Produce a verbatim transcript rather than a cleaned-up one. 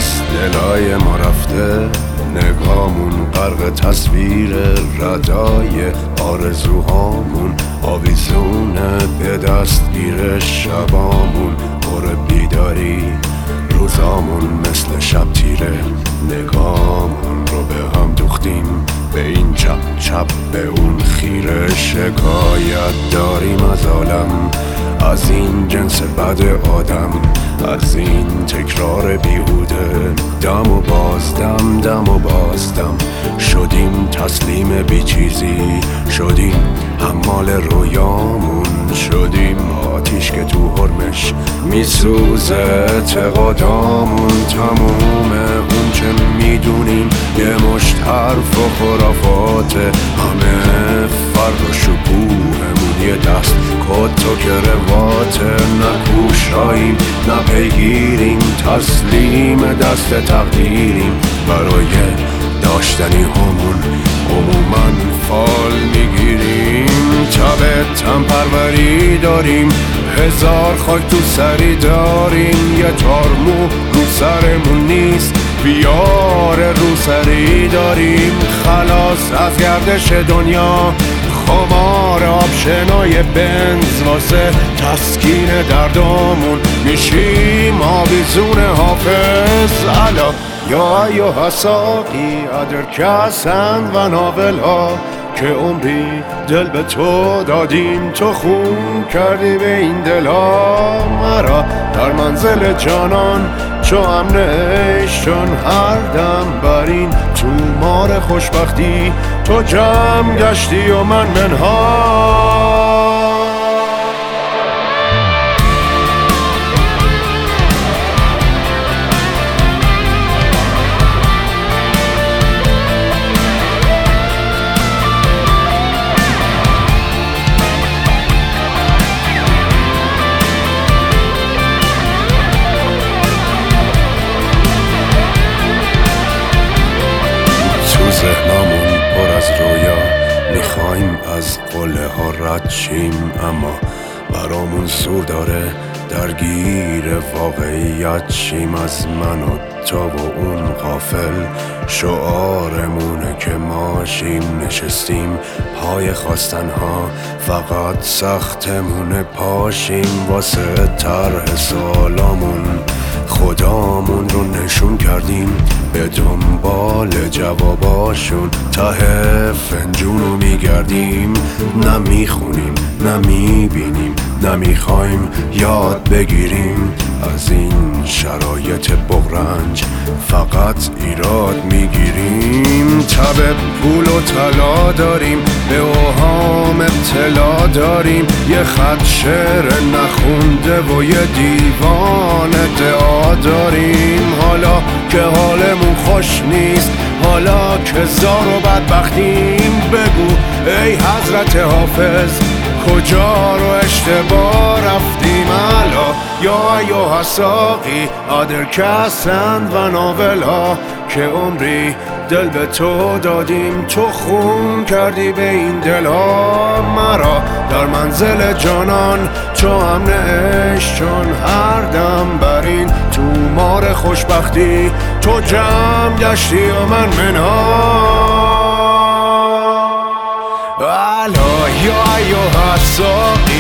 از دلای ما رفته، نگامون غرق تصویر ردای آرزوهامون، آویزونه به دستگیر شبامون، پر بیداری روزامون مثل شب تیره، نگامون رو به هم دوختیم، به این چپ چپ به اون خیره. شکایت داریم از عالم، از این جنس بد آدم، از این تکرار بیهوده. دم و بازدم دم و بازدم شدیم تسلیم بی چیزی، شدیم حمال رویامون، شدیم آتیش که تو حرمش میسوزه اعتقادامون. تموم اون چه میدونیم یه مشت حرف و خرافاته، همه فرق و شکوهمون یه دست کت و کرواته. نه کوشاییم نه پیگیریم، تسلیم دست تقدیریم، برای داشتنی همون عموماً فال میگیریم. تب تن پروری داریم، هزار خاک تو سری داریم، یه تارمو رو سرمون نیست، بیار رو سری داریم. خلاص از گردش دنیا، خمار آبشنای بنز، واسه تسکین دردامون میشیم آویزون حافظ. علا یا ایها ساقی ادرکسند و ناول ها، که عمری دل به تو دادیم، تو خون کردی به این دل ها. مرا در منزل جانان چو امن عشق، چون هر دم برین تو مار خوشبختی، تو جمع گشتی و من منها. ذهنمون پر از رویا، میخوایم از قله ها رد شیم، اما برامون زور داره درگیر واقعیت شیم. از من و تو و اون غافل شعارمونه که ماشیم، نشستیم پای خواستنها، فقط سختمونه پاشیم. واسه طرح سوالامون خدامون رو نشون کردیم، به دنبال جواباشون ته فنجون رو میگردیم. نه میخونیم نه میبینیم، نه میخوایم یاد بگیریم، از این شرایط بغرنج فقط ایراد میگیریم. تب پول و طلا داریم، به اوهام ابتلا داریم، یه خط شعر نخونده و یه دیوان ادعا داریم. حالا که حالمون خوش نیست، حالا که زار و بدبختیم، بگو ای حضرت حافظ کجا رو اشتباه رفتیم. علا یا ایها ساقی ادرکسند و ناول ها، که عمری دل به تو دادیم، تو خون کردی به این دل ها. مرا در منزل جانان چو امن عشق، چون هر دم برین تو مار خوشبختی، تو جمع گشتی و من منها. علا یا ایها ساقی